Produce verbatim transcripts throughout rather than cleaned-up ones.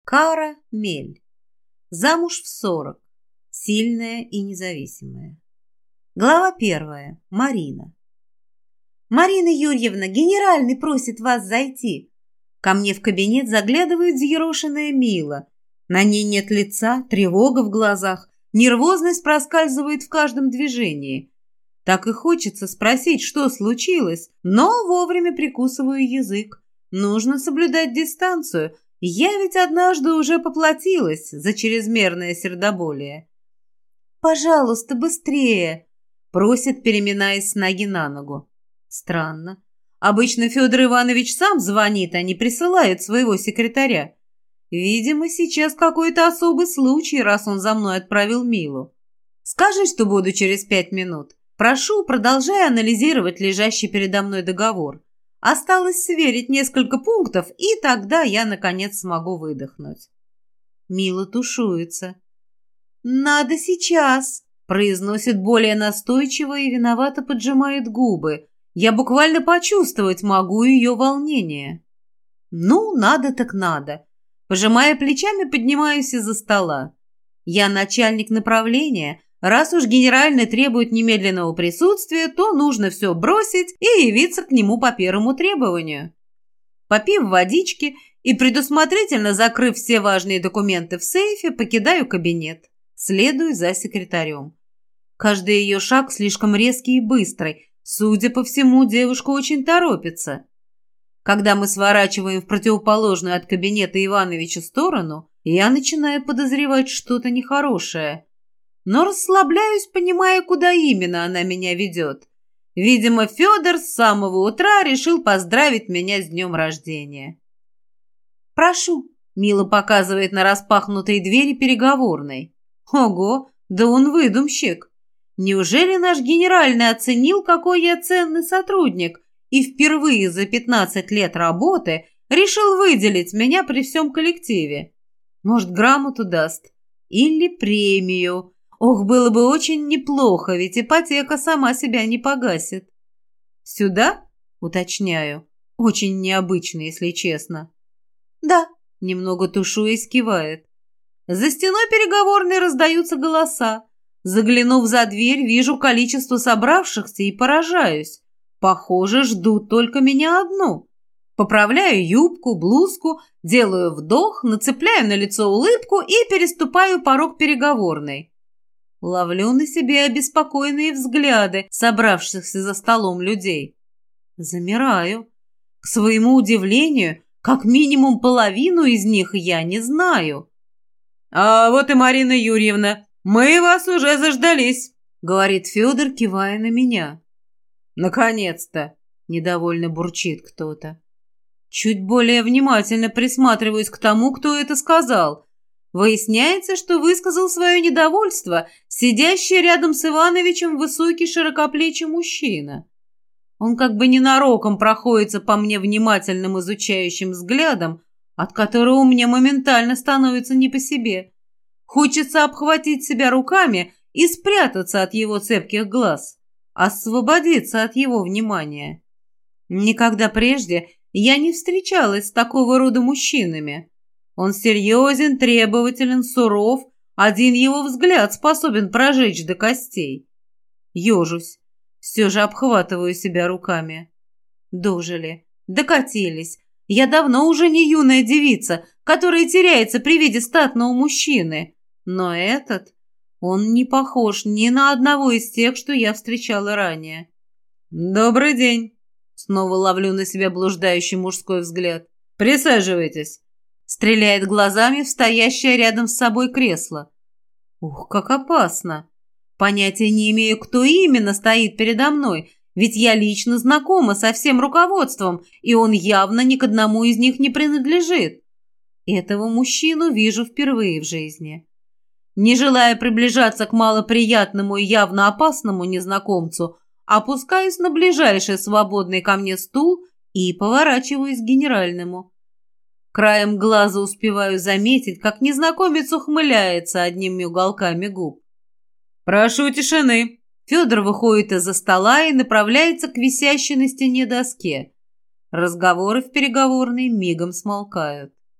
Кара Мель. Замуж в сорок. Сильная и независимая. Глава первая. Марина. «Марина Юрьевна, генеральный просит вас зайти». Ко мне в кабинет заглядывает взъерошенная Мила. На ней нет лица, тревога в глазах, нервозность проскальзывает в каждом движении. Так и хочется спросить, что случилось, но вовремя прикусываю язык. Нужно соблюдать дистанцию. Я ведь однажды уже поплатилась за чрезмерное сердоболие. «Пожалуйста, быстрее!» — просит, переминаясь с ноги на ногу. Странно. Обычно Федор Иванович сам звонит, а не присылает своего секретаря. Видимо, сейчас какой-то особый случай, раз он за мной отправил Милу. «Скажи, что буду через пять минут. Прошу, продолжай анализировать лежащий передо мной договор. Осталось сверить несколько пунктов, и тогда я, наконец, смогу выдохнуть». Мила тушуется. «Надо сейчас», — произносит более настойчиво и виновато поджимает губы. Я буквально почувствовать могу ее волнение. «Ну, надо так надо». Пожимая плечами, поднимаюсь из-за стола. Я начальник направления. Раз уж генеральный требует немедленного присутствия, то нужно все бросить и явиться к нему по первому требованию. Попив водички и предусмотрительно закрыв все важные документы в сейфе, покидаю кабинет. Следую за секретарем. Каждый ее шаг слишком резкий и быстрый. Судя по всему, девушка очень торопится. Когда мы сворачиваем в противоположную от кабинета Ивановича сторону, я начинаю подозревать что-то нехорошее. Но расслабляюсь, понимая, куда именно она меня ведет. Видимо, Федор с самого утра решил поздравить меня с днем рождения. «Прошу», — Мила показывает на распахнутые двери переговорной. «Ого, да он выдумщик! Неужели наш генеральный оценил, какой я ценный сотрудник, и впервые за пятнадцать лет работы решил выделить меня при всем коллективе? Может, грамоту даст? Или премию? Ох, было бы очень неплохо, ведь ипотека сама себя не погасит». «Сюда?» — уточняю. Очень необычно, если честно. «Да», — немного тушуясь, кивает. За стеной переговорной раздаются голоса. Заглянув за дверь, вижу количество собравшихся и поражаюсь. Похоже, ждут только меня одну. Поправляю юбку, блузку, делаю вдох, нацепляю на лицо улыбку и переступаю порог переговорной. Ловлю на себе обеспокоенные взгляды собравшихся за столом людей. Замираю. К своему удивлению, как минимум половину из них я не знаю. «А вот и Марина Юрьевна, мы вас уже заждались», — говорит Федор, кивая на меня. «Наконец-то!» — недовольно бурчит кто-то. Чуть более внимательно присматриваюсь к тому, кто это сказал. Выясняется, что высказал свое недовольство сидящий рядом с Ивановичем высокий широкоплечий мужчина. Он как бы ненароком проходится по мне внимательным изучающим взглядом, от которого мне моментально становится не по себе. Хочется обхватить себя руками и спрятаться от его цепких глаз, освободиться от его внимания. Никогда прежде я не встречалась с такого рода мужчинами. Он серьезен, требователен, суров, один его взгляд способен прожечь до костей. Ежусь, все же обхватываю себя руками. Дожили, докатились. Я давно уже не юная девица, которая теряется при виде статного мужчины. Но этот, он не похож ни на одного из тех, что я встречала ранее. «Добрый день!» Снова ловлю на себя блуждающий мужской взгляд. «Присаживайтесь!» Стреляет глазами в стоящее рядом с собой кресло. Ух, как опасно! Понятия не имею, кто именно стоит передо мной, ведь я лично знакома со всем руководством, и он явно ни к одному из них не принадлежит. Этого мужчину вижу впервые в жизни. Не желая приближаться к малоприятному и явно опасному незнакомцу, опускаюсь на ближайший свободный ко мне стул и поворачиваюсь к генеральному. Краем глаза успеваю заметить, как незнакомец ухмыляется одними уголками губ. «Прошу тишины!» Федор выходит из-за стола и направляется к висящей на стене доске. Разговоры в переговорной мигом смолкают.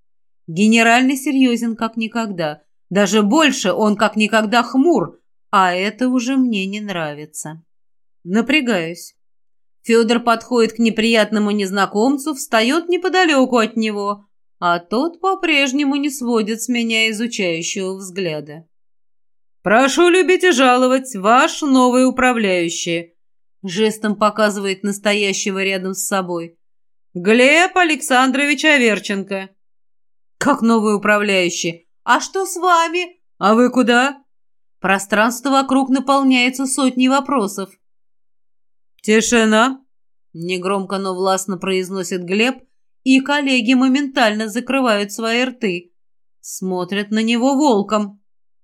Генеральный серьезен как никогда. Даже больше, он как никогда хмур, а это уже мне не нравится. Напрягаюсь. Федор подходит к неприятному незнакомцу, встает неподалеку от него, а тот по-прежнему не сводит с меня изучающего взгляда. «Прошу любить и жаловать, ваш новый управляющий», жестом показывает настоящего рядом с собой. «Глеб Александрович Аверченко». «Как новый управляющий? А что с вами? А вы куда?» Пространство вокруг наполняется сотней вопросов. «Тишина!» — негромко, но властно произносит Глеб, и коллеги моментально закрывают свои рты. Смотрят на него волком.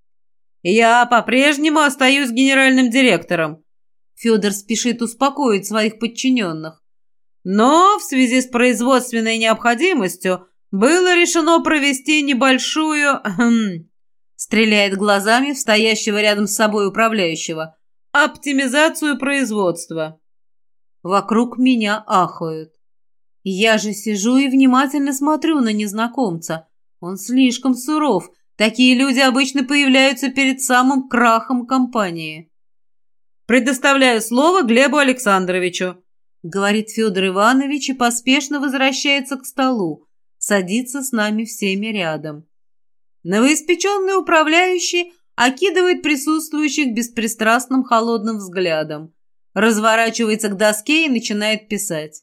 «Я по-прежнему остаюсь генеральным директором», — Федор спешит успокоить своих подчиненных. «Но в связи с производственной необходимостью было решено провести небольшую...» стреляет глазами в стоящего рядом с собой управляющего. «Оптимизацию производства». Вокруг меня ахают. Я же сижу и внимательно смотрю на незнакомца. Он слишком суров. Такие люди обычно появляются перед самым крахом компании. «Предоставляю слово Глебу Александровичу», — говорит Федор Иванович и поспешно возвращается к столу, садится с нами всеми рядом. Новоиспеченный управляющий окидывает присутствующих беспристрастным холодным взглядом, разворачивается к доске и начинает писать.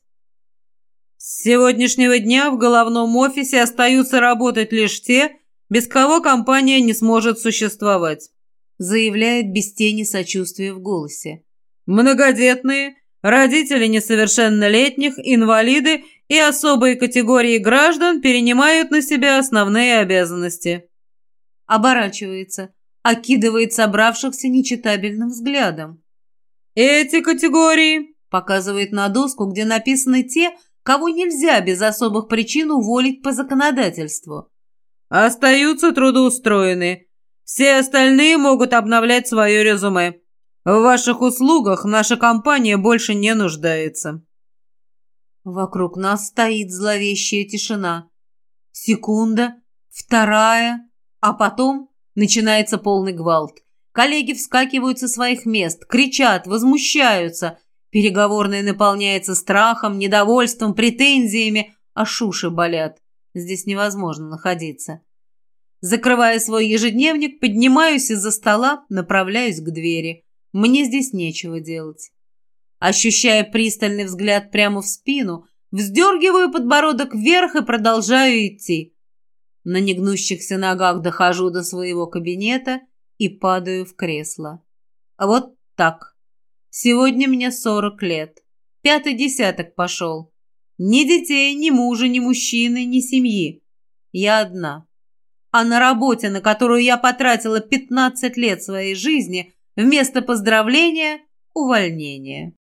«С сегодняшнего дня в головном офисе остаются работать лишь те, без кого компания не сможет существовать», заявляет без тени сочувствия в голосе. «Многодетные, родители несовершеннолетних, инвалиды и особые категории граждан перенимают на себя основные обязанности». Оборачивается, окидывает собравшихся нечитабельным взглядом. «Эти категории», показывает на доску, где написаны те, кого нельзя без особых причин уволить по законодательству, «остаются трудоустроены. Все остальные могут обновлять свое резюме. В ваших услугах наша компания больше не нуждается». Вокруг нас стоит зловещая тишина. Секунда, вторая, а потом начинается полный гвалт. Коллеги вскакивают со своих мест, кричат, возмущаются. Переговорная наполняется страхом, недовольством, претензиями, аж уши болят. Здесь невозможно находиться. Закрывая свой ежедневник, поднимаюсь из-за стола, направляюсь к двери. Мне здесь нечего делать. Ощущая пристальный взгляд прямо в спину, вздергиваю подбородок вверх и продолжаю идти. На негнущихся ногах дохожу до своего кабинета и падаю в кресло. Вот так. Сегодня мне сорок лет. Пятый десяток пошел. Ни детей, ни мужа, ни мужчины, ни семьи. Я одна. А на работе, на которую я потратила пятнадцать лет своей жизни, вместо поздравления – увольнение.